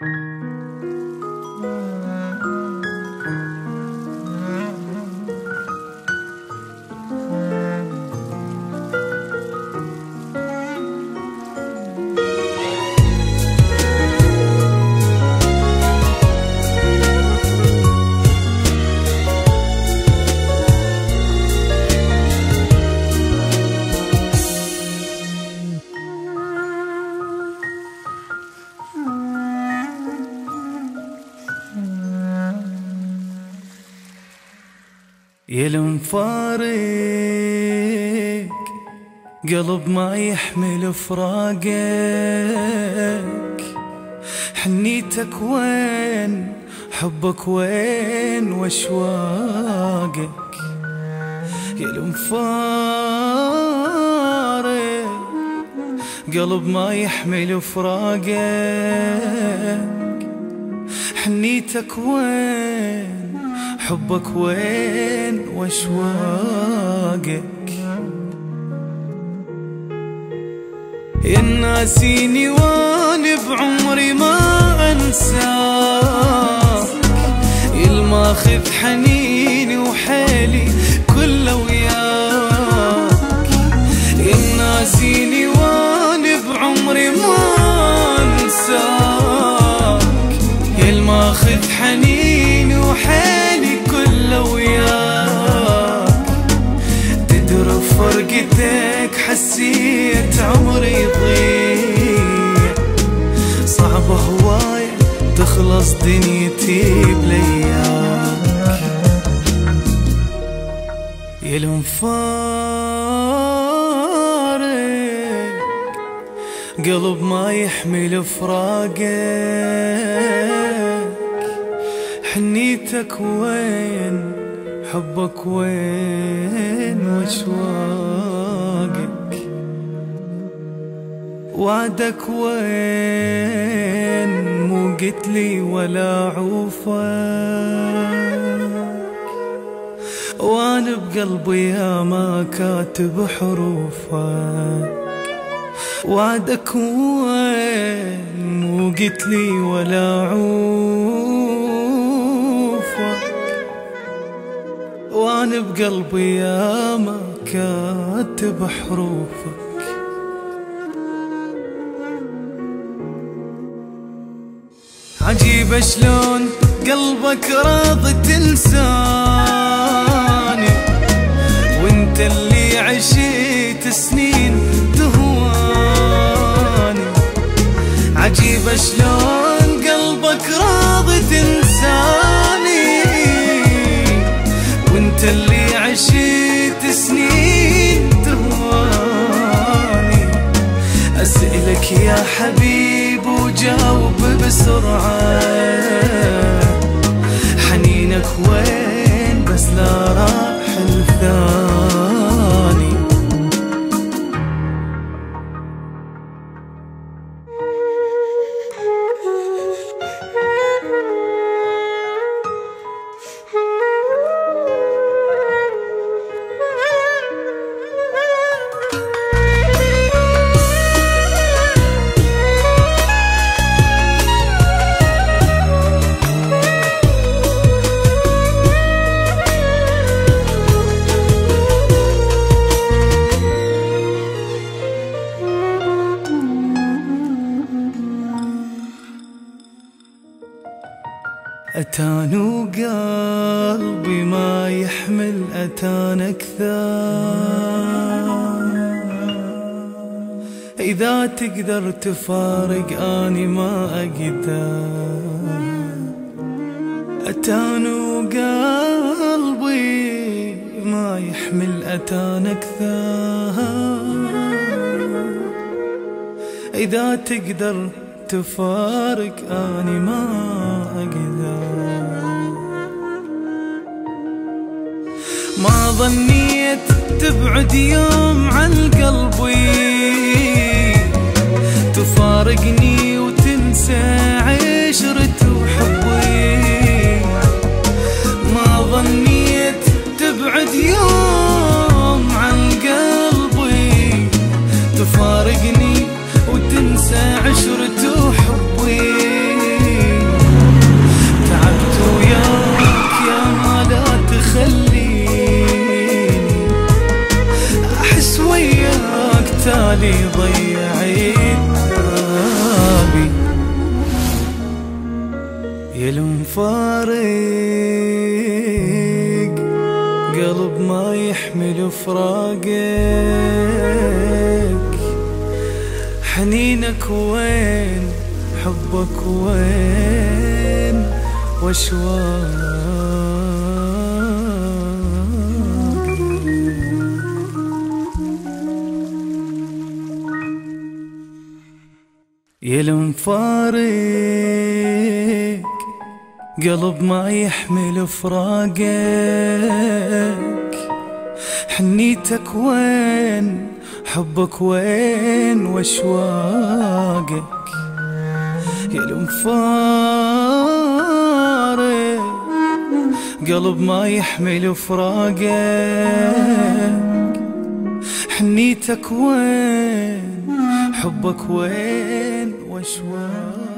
يا المفارق قلب ما يحمل فراقك، حنيتك وين، حبك وين، واشواقك. يا المفارق قلب ما يحمل فراقك، حنيتك وين، حبك وين، واشواقك. يا ناسيني وانا بعمري ما انساك، يا الماخذ حنيني وحيلي كله وياك. يا ناسيني وانا بعمري ما انساك، يا الماخذ حنيني وحيلي كله وياك. تدري فرقتك حسيت عمري يضيع، صعبة هواية تخلص دنيتي بلياك. يا المفارق قلب ما يحمل فراقك، حنيتك وين، حبك وين، واشواقك. وعدك وين، مو قتلي ولا عوفك، وانا بقلبي يا ما كاتب حروفك. وعدك وين، مو قتلي ولا عوفك، وانا بقلبي يا ما كاتب حروفك. عجيب شلون قلبك راضي تنساني، وانت اللي عشيت سنين تهواني. عجيب شلون قلبك راضي تنساني، وانت اللي عشيت سنين تهواني. أسألك يا حبيب وجاوب بسرعة، حنينك وين، بس لا راح الثاني. أتان وقلبي ما يحمل، أتان أكثر. إذا تقدر تفارق أني ما أقدر. أتان وقلبي ما يحمل، أتان أكثر. إذا تقدر تفارق أني ما أقدر. ما ظنيت تبعد يوم عن قلبي، تفارقني وتنسى عشرة وحبي. ما ظنيت تبعد يوم عن قلبي، تفارقني وتنسى عشرة وحبي. يا المفارق قلب ما يحمل فراقك، حنينك وين حبك وين واشواق. يا المفارق قلب ما يحمل فراقك، حنيتك وين حبك وين واشواقك. يا المفارق قلب ما يحمل فراقك، حنيتك وين حبك وين واشواقك.